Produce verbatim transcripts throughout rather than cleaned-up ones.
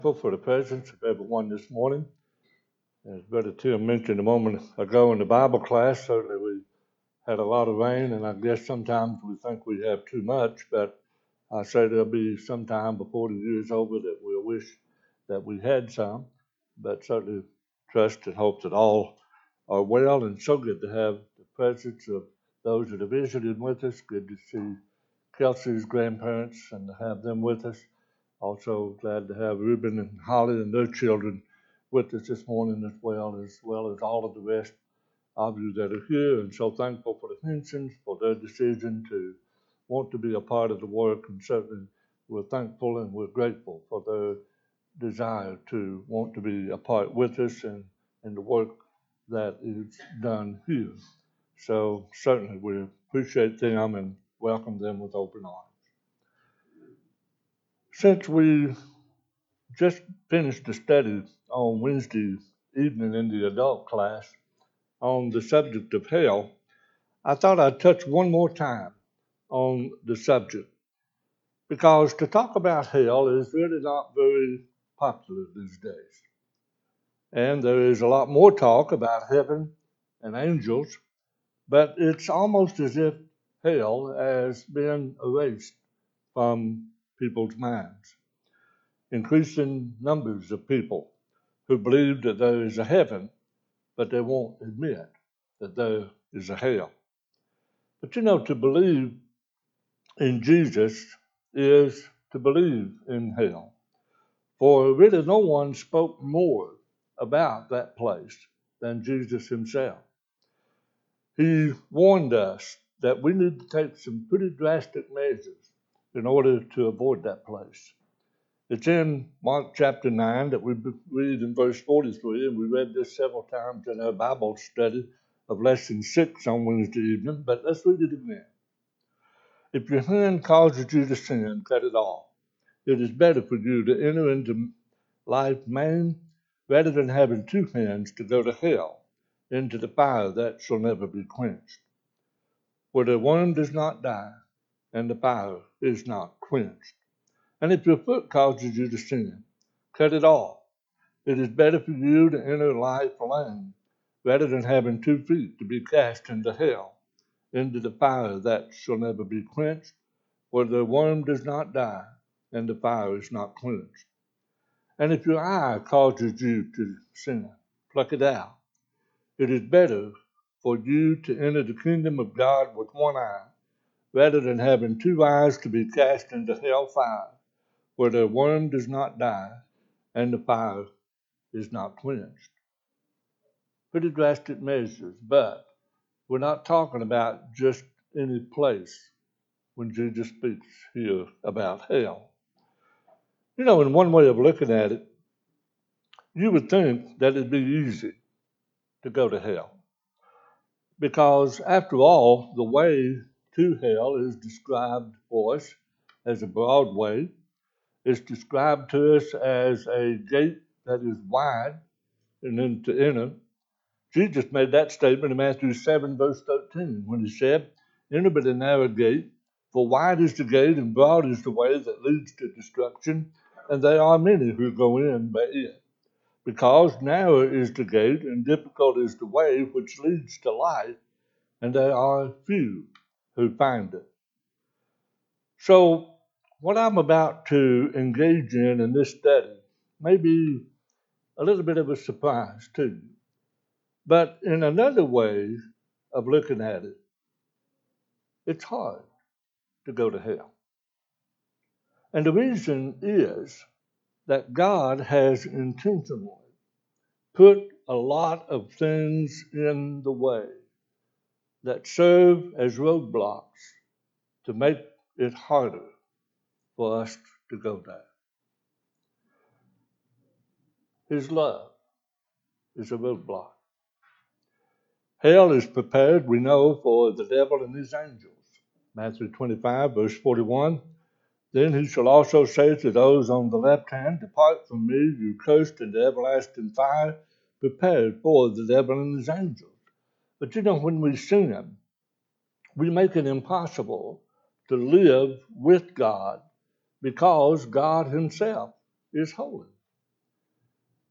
For the presence of everyone this morning. As Brother Tim mentioned a moment ago in the Bible class, certainly we had a lot of rain, and I guess sometimes we think we have too much, but I say there'll be some time before the year is over that we'll wish that we had some, but certainly trust and hope that all are well, and so good to have the presence of those that have visited with us. Good to see Kelsey's grandparents and to have them with us. Also glad to have Reuben and Holly and their children with us this morning as well, as well as all of the rest of you that are here. And so thankful for the Hensons, for their decision to want to be a part of the work. And certainly we're thankful and we're grateful for their desire to want to be a part with us and, and the work that is done here. So certainly we appreciate them and welcome them with open arms. Since we just finished the study on Wednesday evening in the adult class on the subject of hell, I thought I'd touch one more time on the subject, because to talk about hell is really not very popular these days. And there is a lot more talk about heaven and angels, but it's almost as if hell has been erased from people's minds. Increasing numbers of people who believe that there is a heaven, but they won't admit that there is a hell. But you know, to believe in Jesus is to believe in hell. For really no one spoke more about that place than Jesus himself. He warned us that we need to take some pretty drastic measures in order to avoid that place. It's in Mark chapter nine that we read in verse forty-three, and we read this several times in our Bible study of lesson six on Wednesday evening, but let's read it again. If your hand causes you to sin, cut it off. It is better for you to enter into life maimed rather than having two hands to go to hell, into the fire that shall never be quenched, where the worm does not die and the fire is not quenched. And if your foot causes you to sin, cut it off. It is better for you to enter life lame, rather than having two feet to be cast into hell, into the fire that shall never be quenched, where the worm does not die, and the fire is not quenched. And if your eye causes you to sin, pluck it out. It is better for you to enter the kingdom of God with one eye, rather than having two eyes to be cast into hell fire, where the worm does not die and the fire is not quenched. Pretty drastic measures, but we're not talking about just any place when Jesus speaks here about hell. You know, in one way of looking at it, you would think that it'd be easy to go to hell, because after all, the way to hell is described for us as a broad way. It's described to us as a gate that is wide and then to enter. Jesus made that statement in Matthew seven, verse thirteen, when he said, "Enter by the narrow gate, for wide is the gate and broad is the way that leads to destruction, and there are many who go in by it. Because narrow is the gate and difficult is the way which leads to life, and there are few who find it." So, what I'm about to engage in in this study may be a little bit of a surprise to you. But in another way of looking at it, it's hard to go to hell. And the reason is that God has intentionally put a lot of things in the way that serve as roadblocks to make it harder for us to go there. His love is a roadblock. Hell is prepared, we know, for the devil and his angels. Matthew twenty-five, verse forty-one, "Then he shall also say to those on the left hand, Depart from me, you cursed, into everlasting fire, prepared for the devil and his angels." But you know, when we sin, we make it impossible to live with God, because God himself is holy.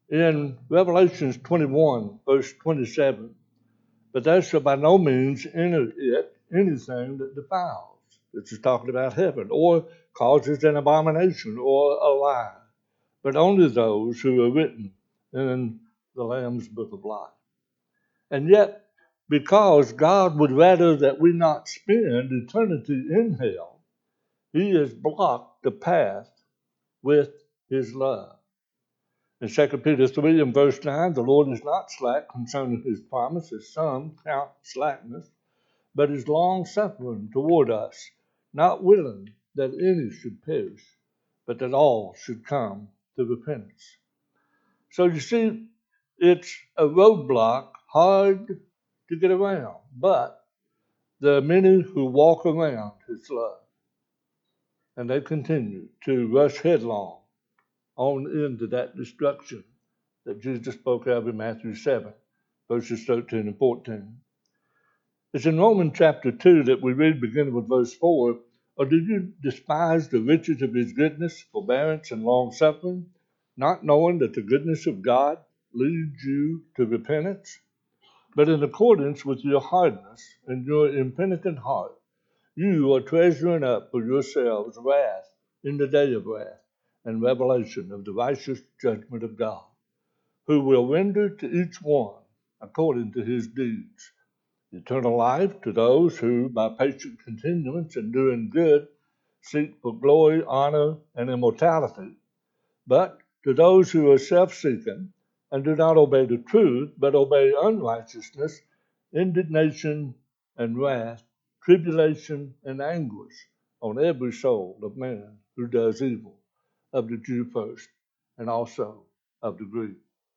In Revelation twenty-one, verse twenty-seven, but there shall by no means enter it anything that defiles. This is talking about heaven, or causes an abomination or a lie, but only those who are written in the Lamb's book of life. And yet, because God would rather that we not spend eternity in hell, he has blocked the path with his love. In Second Peter three and verse nine, the Lord is not slack concerning his promise, as some count slackness, but is long-suffering toward us, not willing that any should perish, but that all should come to repentance. So you see, it's a roadblock, hard to get around, but there are many who walk around his love, and they continue to rush headlong on into that destruction that Jesus spoke of in Matthew seven, verses thirteen and fourteen. It's in Romans chapter two that we read, beginning with verse four, or do you despise the riches of his goodness, forbearance, and long-suffering, not knowing that the goodness of God leads you to repentance? But in accordance with your hardness and your impenitent heart, you are treasuring up for yourselves wrath in the day of wrath and revelation of the righteous judgment of God, who will render to each one according to his deeds. Eternal life to those who, by patient continuance in doing good, seek for glory, honor, and immortality. But to those who are self-seeking and do not obey the truth, but obey unrighteousness, indignation and wrath, tribulation and anguish on every soul of man who does evil, of the Jew first, and also of the Greek.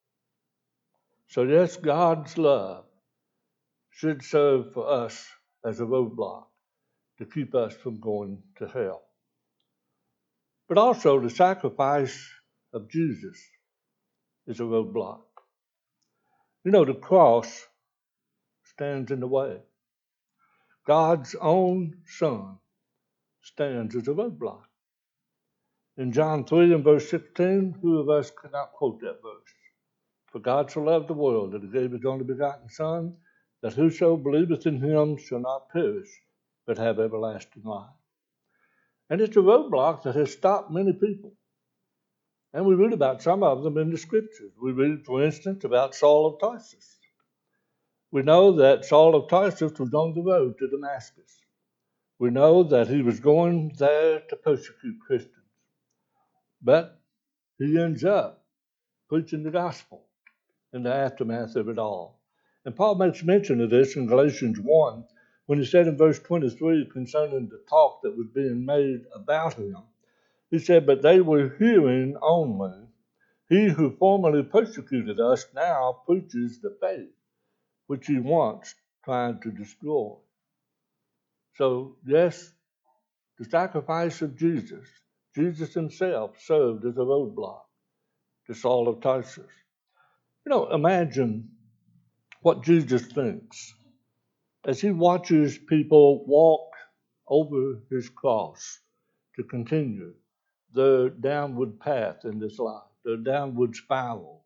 So yes, God's love should serve for us as a roadblock to keep us from going to hell. But also the sacrifice of Jesus is a roadblock. You know, the cross stands in the way. God's own Son stands as a roadblock. In John three and verse sixteen, who of us cannot quote that verse? For God so loved the world that he gave his only begotten Son, that whoso believeth in him shall not perish, but have everlasting life. And it's a roadblock that has stopped many people. And we read about some of them in the scriptures. We read, for instance, about Saul of Tarsus. We know that Saul of Tarsus was on the road to Damascus. We know that he was going there to persecute Christians. But he ends up preaching the gospel in the aftermath of it all. And Paul makes mention of this in Galatians one, when he said in verse twenty-three concerning the talk that was being made about him. He said, but they were hearing only. He who formerly persecuted us now preaches the faith which he once tried to destroy. So, yes, the sacrifice of Jesus, Jesus himself served as a roadblock to Saul of Tarsus. You know, imagine what Jesus thinks as he watches people walk over his cross to continue their downward path in this life, their downward spiral.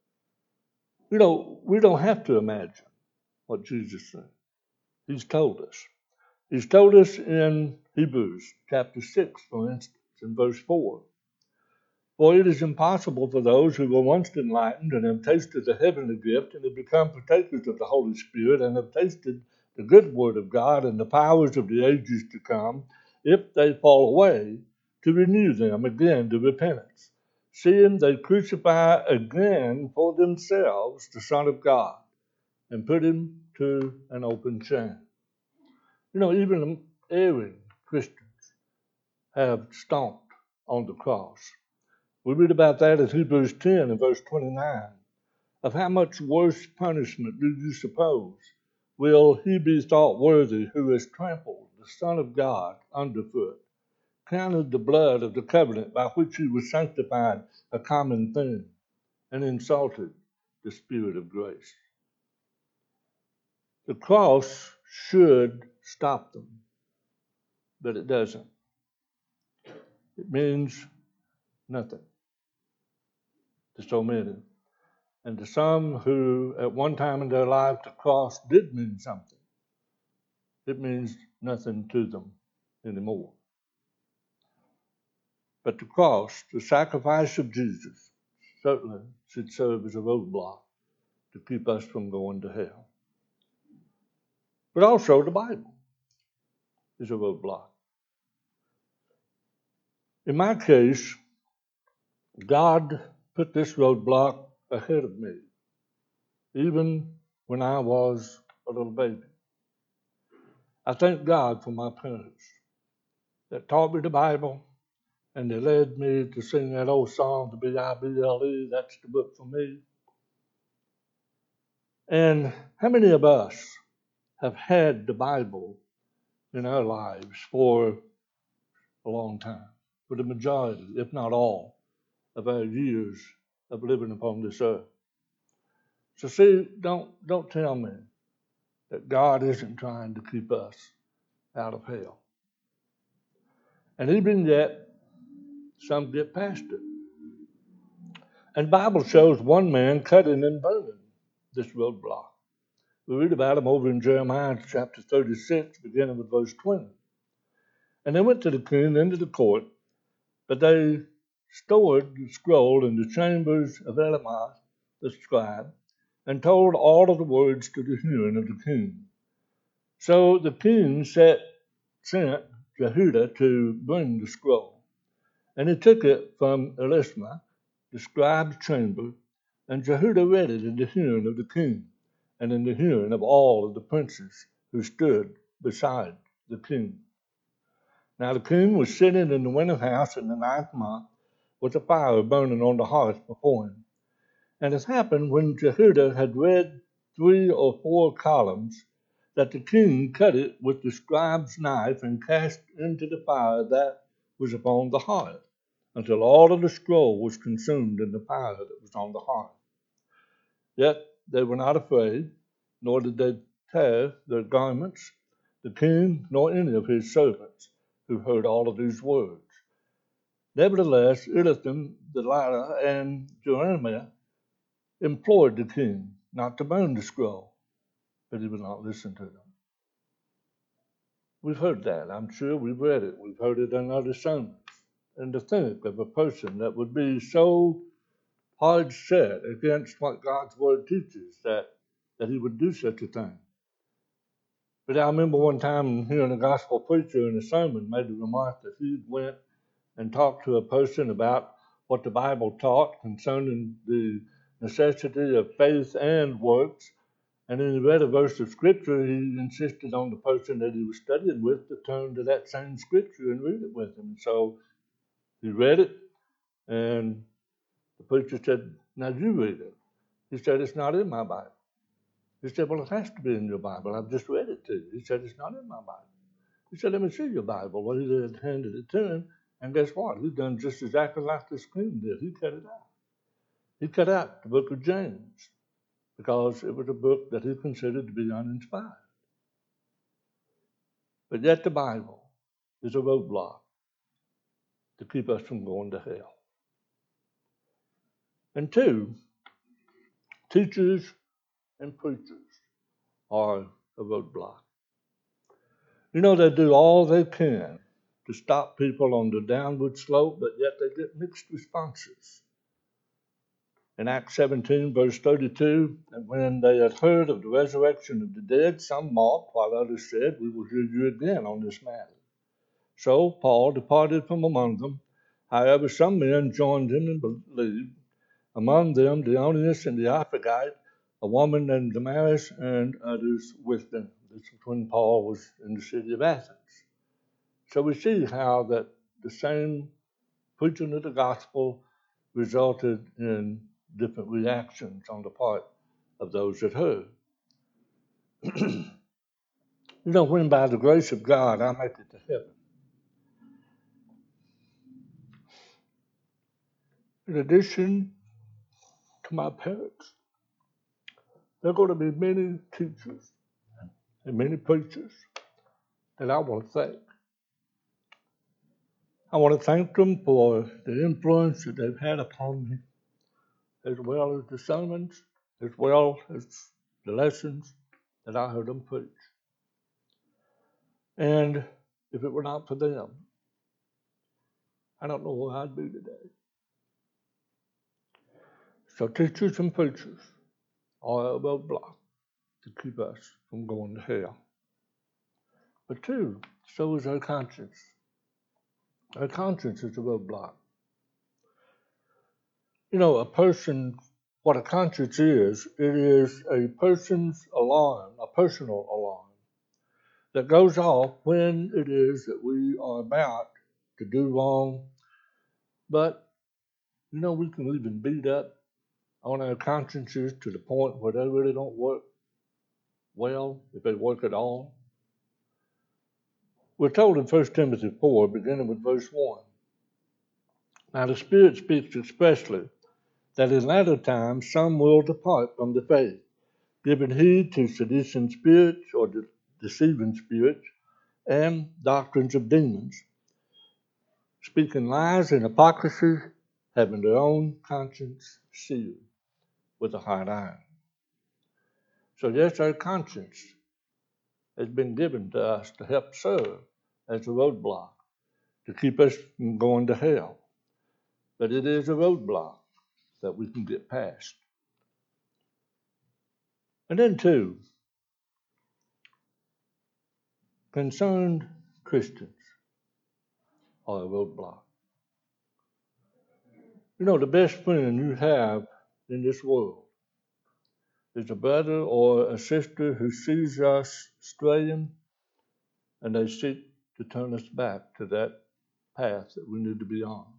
You know, we don't have to imagine what Jesus said. He's told us. He's told us in Hebrews chapter six, for instance, in verse four. For it is impossible for those who were once enlightened and have tasted the heavenly gift and have become partakers of the Holy Spirit and have tasted the good word of God and the powers of the ages to come, if they fall away, to renew them again to repentance, seeing they crucify again for themselves the Son of God and put him to an open shame. You know, even erring Christians have stomped on the cross. We read about that in Hebrews ten and verse twenty-nine. Of how much worse punishment do you suppose will he be thought worthy who has trampled the Son of God underfoot, counted the blood of the covenant by which he was sanctified a common thing, and insulted the Spirit of grace? The cross should stop them, but it doesn't. It means nothing to so many. And to some who at one time in their life the cross did mean something, it means nothing to them anymore. But the cross, the sacrifice of Jesus, certainly should serve as a roadblock to keep us from going to hell. But also the Bible is a roadblock. In my case, God put this roadblock ahead of me, even when I was a little baby. I thank God for my parents that taught me the Bible, and they led me to sing that old song, the B I B L E, that's the book for me. And how many of us have had the Bible in our lives for a long time, for the majority, if not all, of our years of living upon this earth? So see, don't, don't tell me that God isn't trying to keep us out of hell. And even yet, some get past it. And the Bible shows one man cutting and burning this roadblock. We read about him over in Jeremiah chapter thirty-six, beginning with verse twenty. And they went to the king into the court, but they stored the scroll in the chambers of Elamah, the scribe, and told all of the words to the hearing of the king. So the king set, sent Jehudah to bring the scroll. And he took it from Elisma, the scribe's chamber, and Jehudah read it in the hearing of the king, and in the hearing of all of the princes who stood beside the king. Now the king was sitting in the winter house in the ninth month, with a fire burning on the hearth before him. And it happened when Jehudah had read three or four columns, that the king cut it with the scribe's knife and cast into the fire that was upon the hearth, until all of the scroll was consumed in the fire that was on the hearth. Yet they were not afraid, nor did they tear their garments, the king nor any of his servants, who heard all of these words. Nevertheless, Elitham, Delilah, and Jeremiah implored the king not to burn the scroll, but he would not listen to them. We've heard that, I'm sure. We've read it. We've heard it in other sermons. And to think of a person that would be so hard set against what God's word teaches that, that he would do such a thing. But I remember one time hearing a gospel preacher in a sermon made the remark that he went and talked to a person about what the Bible taught concerning the necessity of faith and works. And then he read a verse of scripture. He insisted on the person that he was studying with to turn to that same scripture and read it with him. So he read it, and the preacher said, "Now you read it." He said, "It's not in my Bible." He said, "Well, it has to be in your Bible. I've just read it to you." He said, "It's not in my Bible." He said, "Let me see your Bible." Well, he had handed it to him, and guess what? He done just exactly like the king did. He cut it out. He cut out the book of James because it was a book that he considered to be uninspired. But yet the Bible is a roadblock to keep us from going to hell. And two, teachers and preachers are a roadblock. You know, they do all they can to stop people on the downward slope, but yet they get mixed responses. In Acts seventeen, verse thirty-two, and when they had heard of the resurrection of the dead, some mocked, while others said, "We will hear you again on this matter." So Paul departed from among them. However, some men joined him and believed, among them Dionysius and the Areopagite, a woman named Damaris, and others with them. This was when Paul was in the city of Athens. So we see how that the same preaching of the gospel resulted in different reactions on the part of those that heard. You know, when by the grace of God I make it to heaven, in addition to my parents, there are going to be many teachers and many preachers that I want to thank. I want to thank them for the influence that they've had upon me as well as the sermons, as well as the lessons that I heard them preach. And if it were not for them, I don't know where I'd be today. So teachers and preachers are a roadblock to keep us from going to hell. But two, so is our conscience. Our conscience is a roadblock. You know, a person, what a conscience is, it is a person's alarm, a personal alarm, that goes off when it is that we are about to do wrong. But, you know, we can even beat up on our consciences to the point where they really don't work well, if they work at all. We're told in First Timothy four, beginning with verse one, now the Spirit speaks expressly that in latter times some will depart from the faith, giving heed to seducing spirits or de- deceiving spirits and doctrines of demons, speaking lies and hypocrisy, having their own conscience sealed with a hot iron. So yes, our conscience has been given to us to help serve as a roadblock to keep us from going to hell. But it is a roadblock that we can get past. And then two, concerned Christians are a roadblock. You know, the best friend you have in this world is a brother or a sister who sees us straying and they seek to turn us back to that path that we need to be on.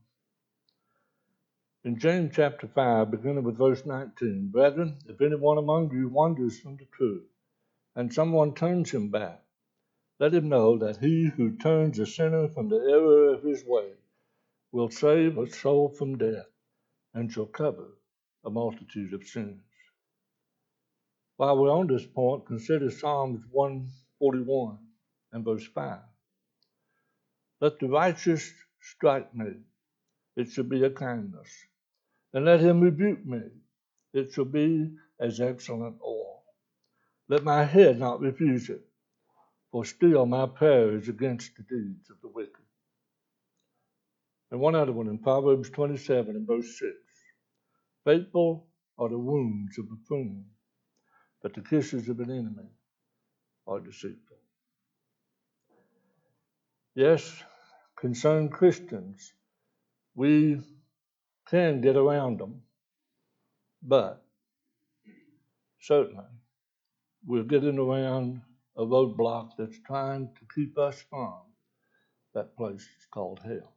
In James chapter five, beginning with verse nineteen, brethren, if anyone among you wanders from the truth, and someone turns him back, let him know that he who turns a sinner from the error of his way will save a soul from death and shall cover a multitude of sins. While we're on this point, consider Psalms one forty-one and verse five. Let the righteous strike me, it shall be a kindness, and let him rebuke me, it shall be as excellent oil. Let my head not refuse it, for still my prayer is against the deeds of the wicked. And one other one in Proverbs twenty-seven and verse six. Faithful are the wounds of a friend, but the kisses of an enemy are deceitful. Yes, concerned Christians, we can get around them, but certainly we're getting around a roadblock that's trying to keep us from that place called hell.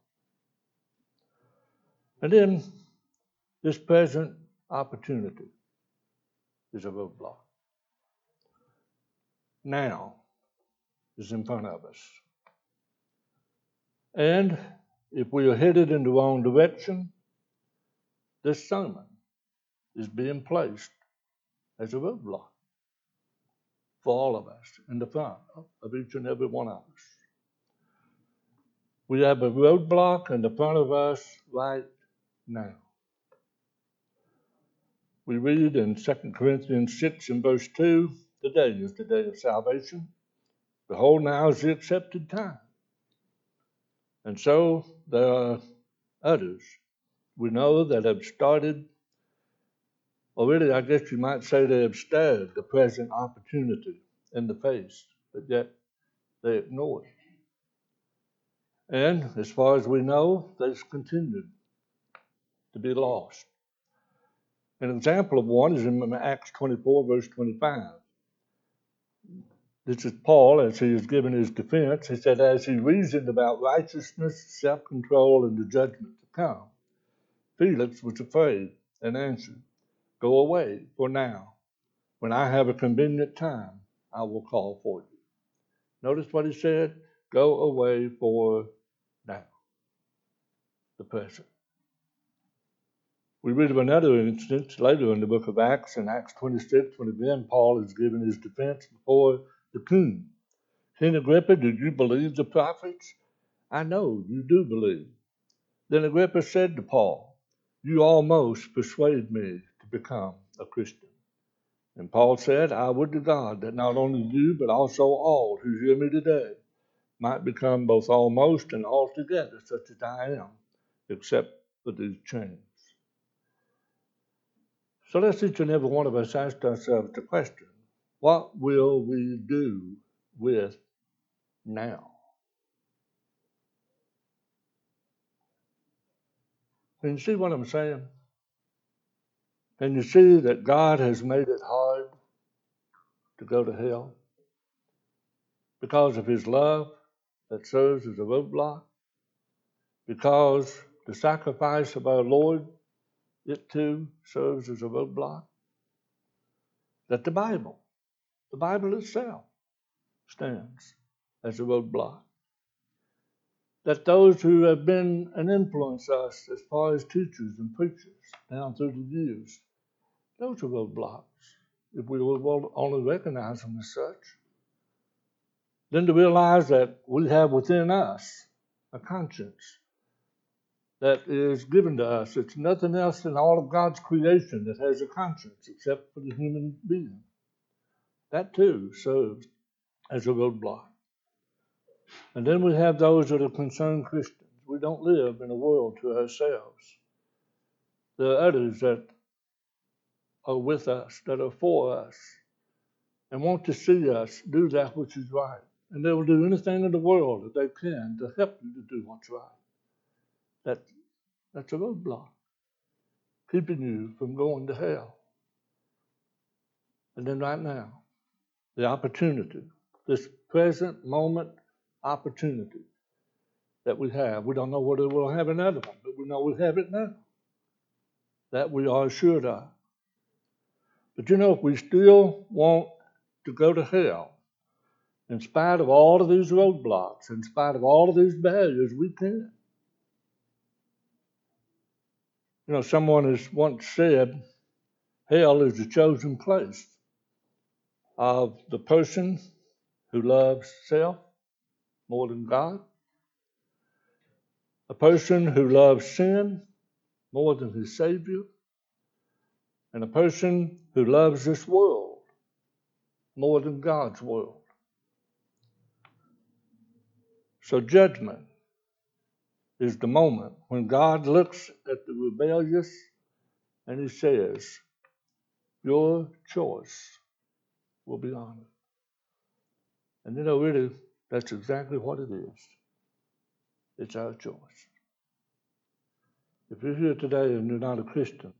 And then this present opportunity is a roadblock. Now is in front of us. And if we are headed in the wrong direction, this sermon is being placed as a roadblock for all of us in the front of each and every one of us. We have a roadblock in the front of us right now. We read in Second Corinthians six and verse two, the day is the day of salvation. Behold, now is the accepted time. And so there are others we know that have started, or really I guess you might say they have stared the present opportunity in the face, but yet they ignore it. And as far as we know, they've continued to be lost. An example of one is in Acts twenty-four, verse twenty-five. This is Paul, as he is giving his defense. He said, as he reasoned about righteousness, self-control, and the judgment to come, Felix was afraid and answered, go away for now. When I have a convenient time, I will call for you. Notice what he said, go away for now, the present. We read of another instance later in the book of Acts, in Acts twenty-six, when again Paul is giving his defense before the king. King Agrippa, did you believe the prophets? I know you do believe. Then Agrippa said to Paul, you almost persuade me to become a Christian. And Paul said, I would to God that not only you, but also all who hear me today might become both almost and altogether such as I am, except for these chains. So let's each and every one of us ask ourselves the question, what will we do with now? Can you see what I'm saying? Can you see that God has made it hard to go to hell because of his love that serves as a roadblock? Because the sacrifice of our Lord, it too serves as a roadblock? That the Bible, the Bible itself, stands as a roadblock. That those who have been and influenced us as far as teachers and preachers down through the years, those are roadblocks, if we will only recognize them as such. Then to realize that we have within us a conscience that is given to us. It's nothing else in all of God's creation that has a conscience except for the human being. That too serves as a roadblock. And then we have those that are concerned Christians. We don't live in a world to ourselves. There are others that are with us, that are for us, and want to see us do that which is right. And they will do anything in the world that they can to help you to do what's right. That, that's a roadblock, keeping you from going to hell. And then right now, the opportunity, this present moment opportunity that we have, we don't know whether we'll have another one, but we know we have it now. That we are assured of. But you know, if we still want to go to hell, in spite of all of these roadblocks, in spite of all of these barriers, we can. You know, someone has once said, hell is the chosen place of the person who loves self more than God, a person who loves sin more than his Savior, and a person who loves this world more than God's world. So judgment is the moment when God looks at the rebellious and he says, your choice will be honored. And you know, really, that's exactly what it is. It's our choice. If you're here today and you're not a Christian,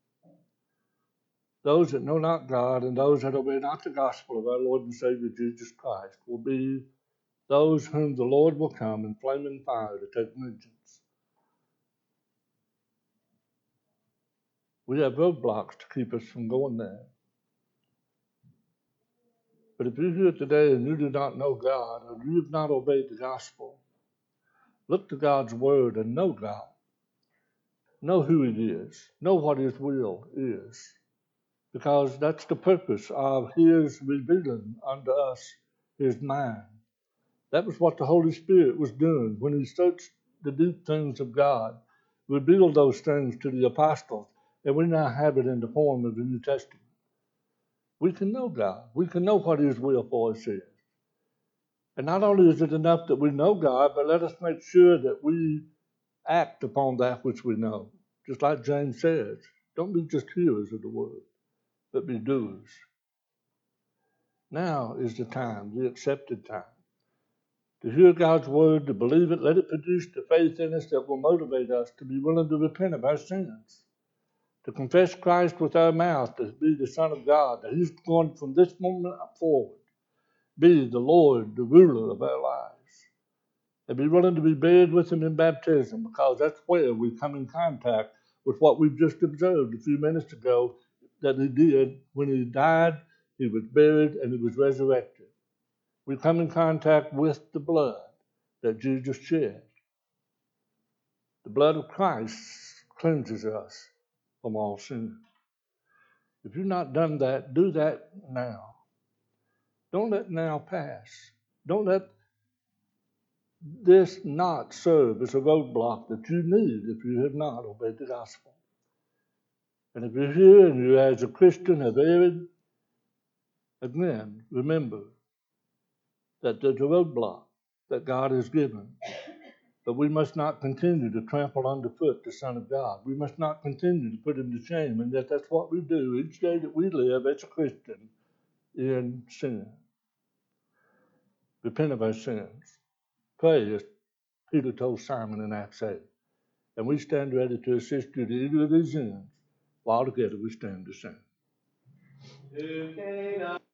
those that know not God and those that obey not the gospel of our Lord and Savior Jesus Christ will be those whom the Lord will come in flaming fire to take vengeance. We have roadblocks to keep us from going there. But if you're here today and you do not know God, or you have not obeyed the gospel, look to God's word and know God. Know who he is. Know what his will is. Because that's the purpose of his revealing unto us his mind. That was what the Holy Spirit was doing when he searched the deep things of God, revealed those things to the apostles, and we now have it in the form of the New Testament. We can know God. We can know what his will for us is. And not only is it enough that we know God, but let us make sure that we act upon that which we know. Just like James says, don't be just hearers of the word, but be doers. Now is the time, the accepted time, to hear God's word, to believe it, let it produce the faith in us that will motivate us to be willing to repent of our sins, to confess Christ with our mouth, to be the Son of God, that he's going from this moment forward, be the Lord, the ruler of our lives, and be willing to be buried with him in baptism, because that's where we come in contact with what we've just observed a few minutes ago that he did when he died, he was buried, and he was resurrected. We come in contact with the blood that Jesus shed. The blood of Christ cleanses us from all sin. If you've not done that, do that now. Don't let now pass. Don't let this not serve as a roadblock that you need if you have not obeyed the gospel. And if you're here and you as a Christian have erred, again, remember that there's a roadblock that God has given. But we must not continue to trample underfoot the Son of God. We must not continue to put him to shame, and that that's what we do each day that we live as a Christian in sin. Repent of our sins. Pray, as Peter told Simon in Acts eight. And we stand ready to assist you to either of these ends, while together we stand to sing.